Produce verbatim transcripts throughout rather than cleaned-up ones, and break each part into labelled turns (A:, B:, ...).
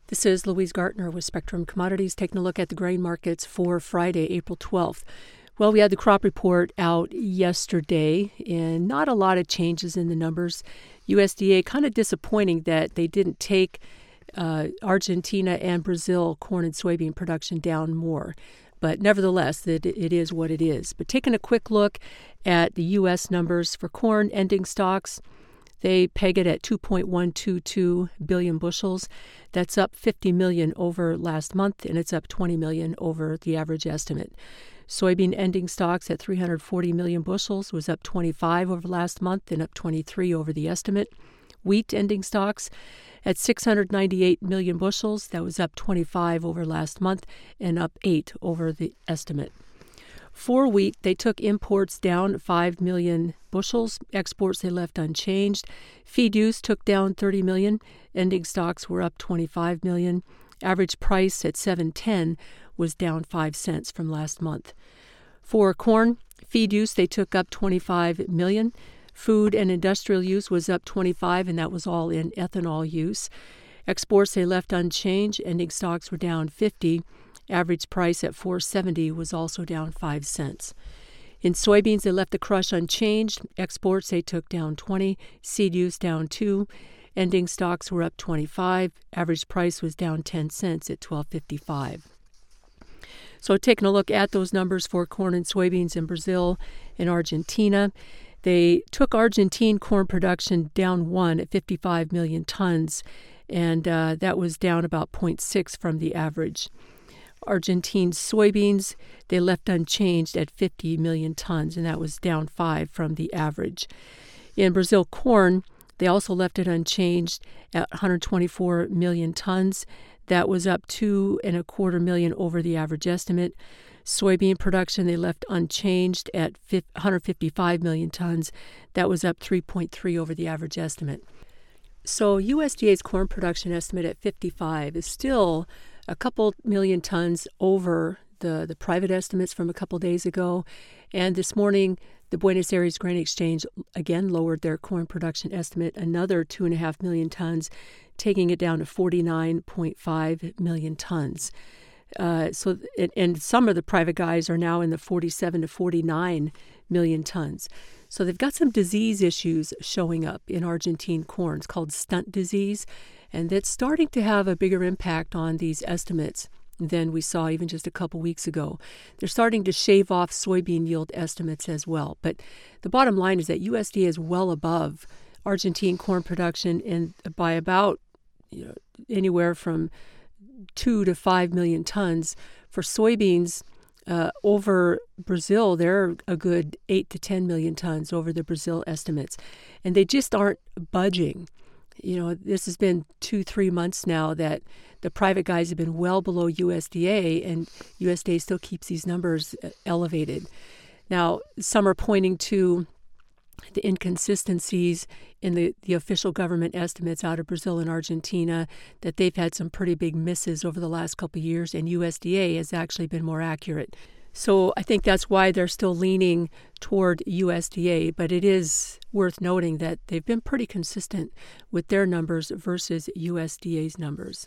A: This is Louise Gartner with Spectrum Commodities, taking a look at the grain markets for Friday, April twelfth. Well, we had the crop report out yesterday, and not a lot of changes in the numbers. U S D A kind of disappointing that they didn't take uh, Argentina and Brazil corn and soybean production down more. But nevertheless, it, it is what it is. But taking a quick look at the U S numbers for corn ending stocks, they peg it at two point one two two billion bushels. That's up fifty million over last month, and it's up twenty million over the average estimate. Soybean ending stocks at three hundred forty million bushels was up twenty-five over last month and up twenty-three over the estimate. Wheat ending stocks at six hundred ninety-eight million bushels. That was up twenty-five over last month and up eight over the estimate. For wheat, they took imports down five million bushels. Exports they left unchanged. Feed use took down thirty million. Ending stocks were up twenty-five million. Average price at seven ten was down five cents from last month. For corn, feed use they took up twenty-five million. Food and industrial use was up twenty-five, and that was all in ethanol use. Exports they left unchanged. Ending stocks were down fifty. Average price at four seventy was also down five cents. In soybeans, they left the crush unchanged. Exports they took down twenty. Seed use down two. Ending stocks were up twenty-five. Average price was down ten cents at twelve fifty-five. So taking a look at those numbers for corn and soybeans in Brazil and Argentina, they took Argentine corn production down one at fifty-five million tons, and uh, that was down about zero point six from the average. Argentine soybeans, they left unchanged at fifty million tons, and that was down five from the average. In Brazil corn, they also left it unchanged at one hundred twenty-four million tons. That was up two and a quarter million over the average estimate. Soybean production, they left unchanged at one hundred fifty-five million tons. That was up three point three over the average estimate. So U S D A's corn production estimate at fifty-five is still a couple million tons over the, the private estimates from a couple days ago. And this morning, the Buenos Aires Grain Exchange again lowered their corn production estimate another two and a half million tons, taking it down to forty-nine point five million tons. Uh, so, and, and some of the private guys are now in the forty-seven to forty-nine million tons. So they've got some disease issues showing up in Argentine corn. It's called stunt disease, and that's starting to have a bigger impact on these estimates than we saw even just a couple weeks ago. They're starting to shave off soybean yield estimates as well. But the bottom line is that U S D A is well above Argentine corn production and by about you know, anywhere from two to five million tons. For soybeans, uh, over Brazil, they're a good eight to ten million tons over the Brazil estimates, and they just aren't budging. You know, this has been two, three months now that the private guys have been well below U S D A, and U S D A still keeps these numbers elevated. Now, some are pointing to the inconsistencies in the, the official government estimates out of Brazil and Argentina, that they've had some pretty big misses over the last couple of years, and U S D A has actually been more accurate. So I think that's why they're still leaning toward U S D A, but it is worth noting that they've been pretty consistent with their numbers versus U S D A's numbers.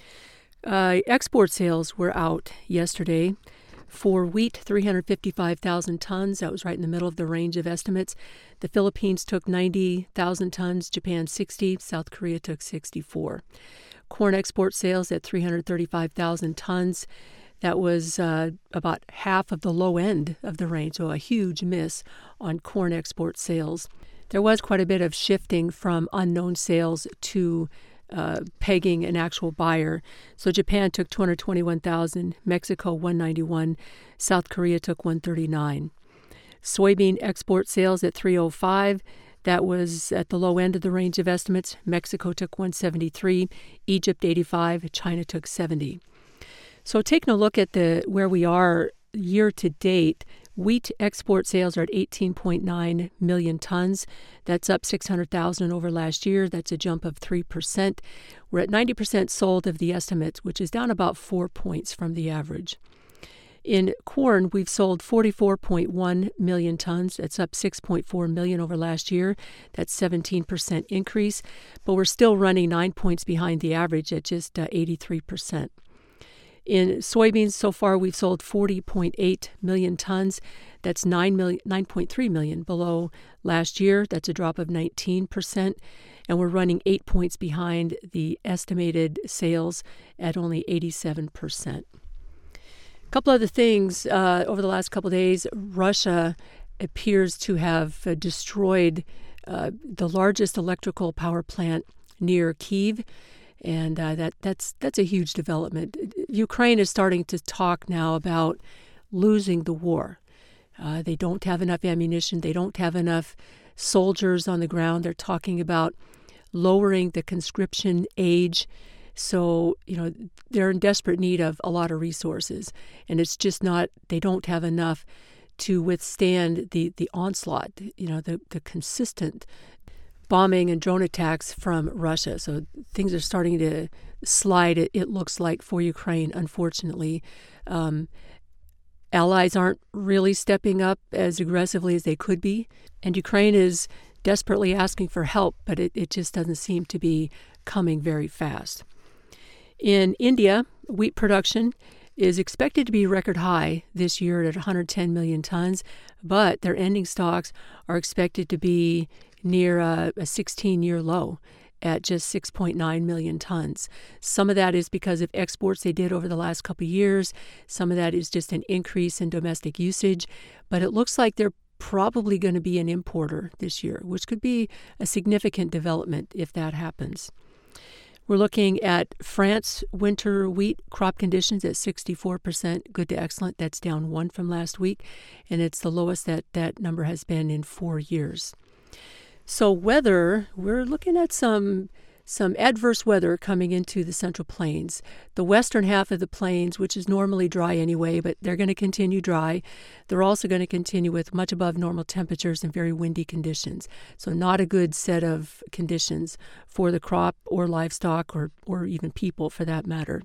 A: Uh, export sales were out yesterday. For wheat, three hundred fifty-five thousand tons. That was right in the middle of the range of estimates. The Philippines took ninety thousand tons, Japan sixty, South Korea took sixty-four. Corn export sales at three hundred thirty-five thousand tons. That was uh, about half of the low end of the range, so a huge miss on corn export sales. There was quite a bit of shifting from unknown sales to uh, pegging an actual buyer. So Japan took two hundred twenty-one thousand, Mexico one hundred ninety-one, South Korea took one hundred thirty-nine. Soybean export sales at three hundred five. That was at the low end of the range of estimates. Mexico took one hundred seventy-three, Egypt eighty-five, China took seventy. So taking a look at the where we are year to date, wheat export sales are at eighteen point nine million tons. That's up six hundred thousand over last year. That's a jump of three percent. We're at ninety percent sold of the estimates, which is down about four points from the average. In corn, we've sold forty-four point one million tons. That's up six point four million over last year. That's seventeen percent increase, but we're still running nine points behind the average at just uh, eighty-three percent. In soybeans, so far we've sold forty point eight million tons. That's nine million, nine point three million below last year. That's a drop of nineteen percent. And we're running eight points behind the estimated sales at only eighty-seven percent. A couple other things. Uh, over the last couple of days, Russia appears to have uh, destroyed uh, the largest electrical power plant near Kyiv. And uh, that that's that's a huge development. Ukraine is starting to talk now about losing the war. Uh, they don't have enough ammunition. They don't have enough soldiers on the ground. They're talking about lowering the conscription age. So, you know, they're in desperate need of a lot of resources. And it's just not, they don't have enough to withstand the, the onslaught, you know, the, the consistent bombing and drone attacks from Russia. So things are starting to slide, it, it looks like, for Ukraine, unfortunately. Um, allies aren't really stepping up as aggressively as they could be. And Ukraine is desperately asking for help, but it, it just doesn't seem to be coming very fast. In India, wheat production is expected to be record high this year at one hundred ten million tons, but their ending stocks are expected to be near a, a sixteen-year low at just six point nine million tons. Some of that is because of exports they did over the last couple of years. Some of that is just an increase in domestic usage, but it looks like they're probably going to be an importer this year, which could be a significant development if that happens. We're looking at France winter wheat crop conditions at sixty-four percent, good to excellent. That's down one from last week, and it's the lowest that that number has been in four years. So weather, we're looking at some some adverse weather coming into the Central Plains. The western half of the plains, which is normally dry anyway, but they're going to continue dry. They're also going to continue with much above normal temperatures and very windy conditions. So not a good set of conditions for the crop or livestock or, or even people for that matter.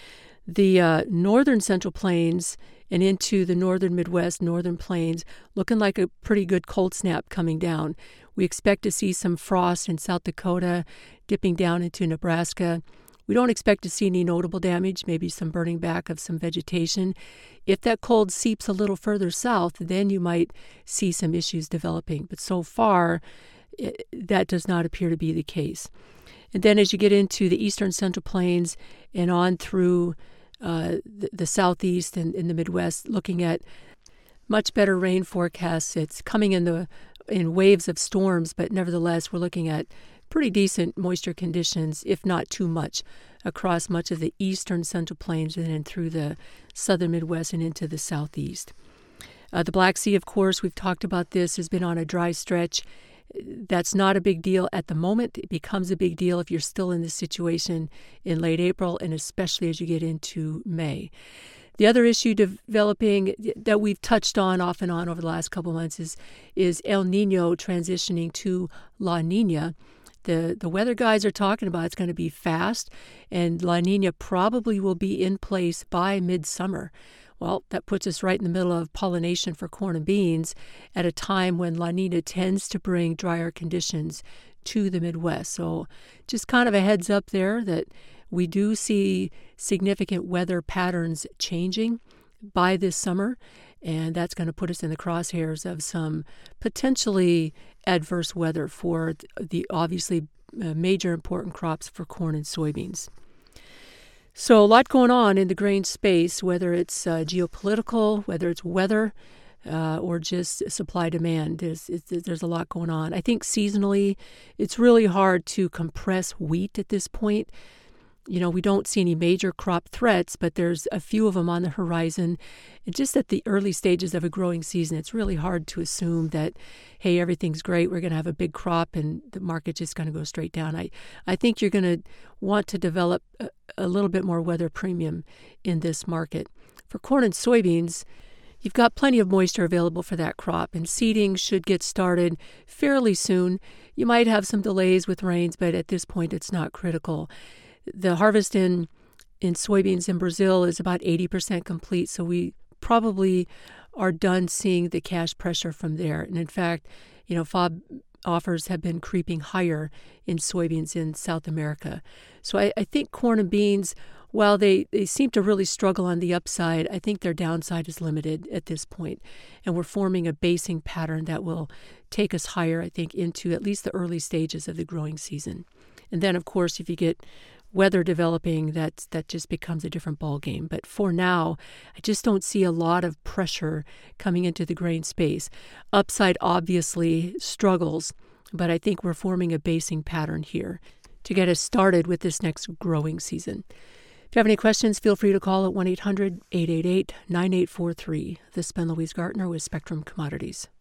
A: The uh, northern Central Plains and into the northern Midwest, northern plains, looking like a pretty good cold snap coming down. We expect to see some frost in South Dakota, dipping down into Nebraska. We don't expect to see any notable damage, maybe some burning back of some vegetation. If that cold seeps a little further south, then you might see some issues developing. But so far, it, that does not appear to be the case. And then as you get into the eastern Central Plains and on through uh, the, the southeast and in the Midwest, looking at much better rain forecasts. It's coming in the in waves of storms, but nevertheless, we're looking at pretty decent moisture conditions, if not too much, across much of the eastern Central Plains and then through the southern Midwest and into the southeast. Uh, the Black Sea, of course, we've talked about this, has been on a dry stretch. That's not a big deal at the moment. It becomes a big deal if you're still in this situation in late April and especially as you get into May. The other issue developing that we've touched on off and on over the last couple of months is, is El Nino transitioning to La Nina. The, the weather guys are talking about it's going to be fast, and La Nina probably will be in place by midsummer. Well, that puts us right in the middle of pollination for corn and beans at a time when La Nina tends to bring drier conditions to the Midwest. So just kind of a heads up there that we do see significant weather patterns changing by this summer, and that's going to put us in the crosshairs of some potentially adverse weather for the obviously uh, major important crops for corn and soybeans. So a lot going on in the grain space, whether it's uh, geopolitical, whether it's weather, uh, or just supply-demand. There's, there's a lot going on. I think seasonally, it's really hard to compress wheat at this point. You know, we don't see any major crop threats, but there's a few of them on the horizon. And just at the early stages of a growing season, it's really hard to assume that, hey, everything's great, we're going to have a big crop and the market's just going to go straight down. I, I think you're going to want to develop a, a little bit more weather premium in this market. For corn and soybeans, you've got plenty of moisture available for that crop, and seeding should get started fairly soon. You might have some delays with rains, but at this point, it's not critical. The harvest in, in soybeans in Brazil is about eighty percent complete, so we probably are done seeing the cash pressure from there. And in fact, you know, F O B offers have been creeping higher in soybeans in South America. So I, I think corn and beans, while they, they seem to really struggle on the upside, I think their downside is limited at this point. And we're forming a basing pattern that will take us higher, I think, into at least the early stages of the growing season. And then, of course, if you get weather developing, that that just becomes a different ballgame. But for now, I just don't see a lot of pressure coming into the grain space. Upside obviously struggles, but I think we're forming a basing pattern here to get us started with this next growing season. If you have any questions, feel free to call at one eight hundred, eight eight eight, nine eight four three. This has been Louise Gartner with Spectrum Commodities.